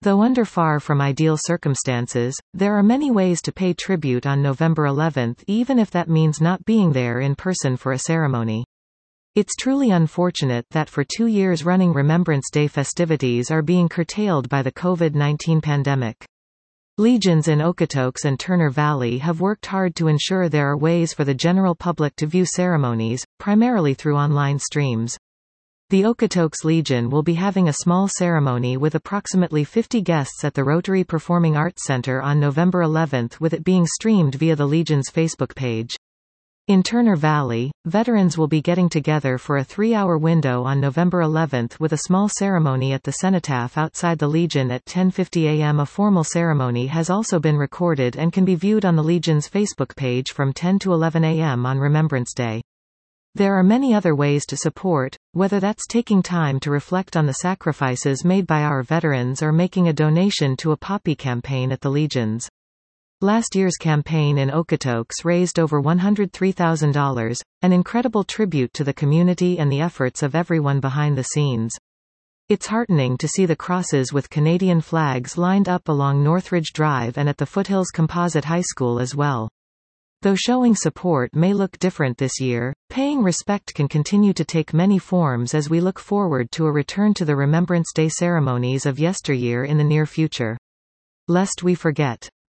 Though under far from ideal circumstances, there are many ways to pay tribute on November 11, even if that means not being there in person for a ceremony. It's truly unfortunate that for 2 years running Remembrance Day festivities are being curtailed by the COVID-19 pandemic. Legions in Okotoks and Turner Valley have worked hard to ensure there are ways for the general public to view ceremonies, primarily through online streams. The Okotoks Legion will be having a small ceremony with approximately 50 guests at the Rotary Performing Arts Center on November 11, with it being streamed via the Legion's Facebook page. In Turner Valley, veterans will be getting together for a 3-hour window on November 11 with a small ceremony at the cenotaph outside the Legion at 10:50 a.m. A formal ceremony has also been recorded and can be viewed on the Legion's Facebook page from 10 to 11 a.m. on Remembrance Day. There are many other ways to support, whether that's taking time to reflect on the sacrifices made by our veterans or making a donation to a poppy campaign at the Legions. Last year's campaign in Okotoks raised over $103,000, an incredible tribute to the community and the efforts of everyone behind the scenes. It's heartening to see the crosses with Canadian flags lined up along Northridge Drive and at the Foothills Composite High School as well. Though showing support may look different this year, paying respect can continue to take many forms as we look forward to a return to the Remembrance Day ceremonies of yesteryear in the near future. Lest we forget.